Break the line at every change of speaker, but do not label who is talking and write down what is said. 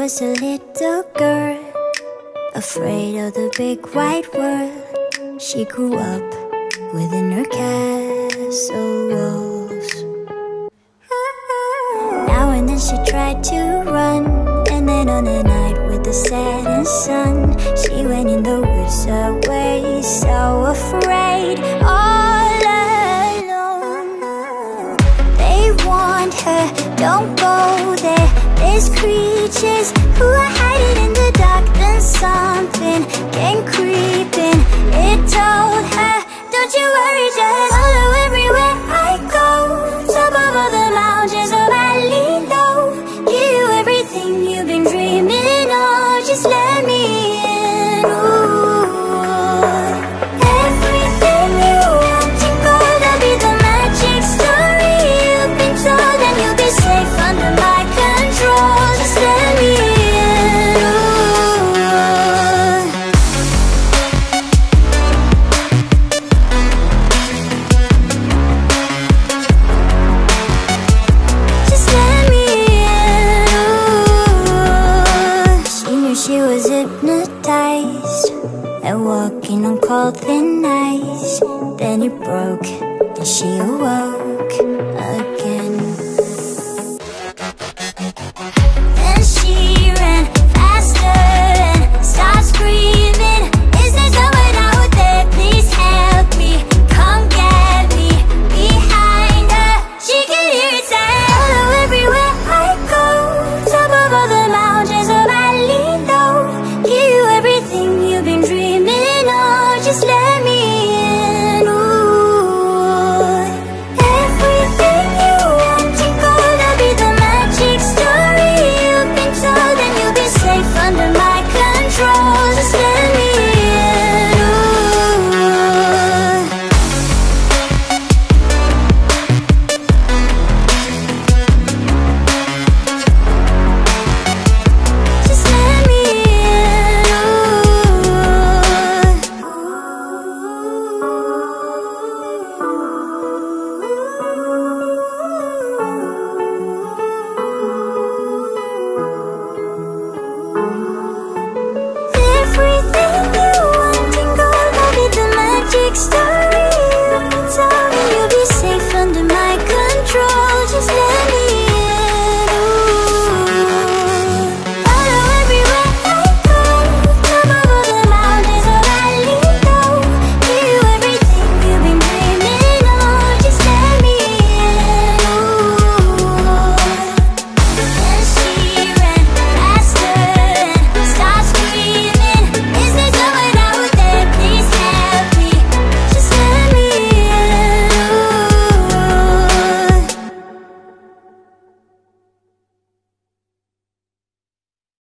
was a little girl, afraid of the big wide world. She grew up within her castle walls. Now and then she tried to run, and then on a night with the setting sun, she went in the woods away, so afraid, all alone. They warned her, don't go there, there's creatures who are hiding in the dark. Then something came creeping, it told her, don't you worry, just follow everywhere I go. Top of all the mountains of valley low, give you everything you've been dreaming of. Just let me in. Ooh. Everything you want to go, there'll be the magic story you've been told, and you'll be safe under my control. Just let me in. Ooh. Just let me in. Ooh. She knew she was hypnotized and walking on cold thin ice. Then it broke and she awoke again.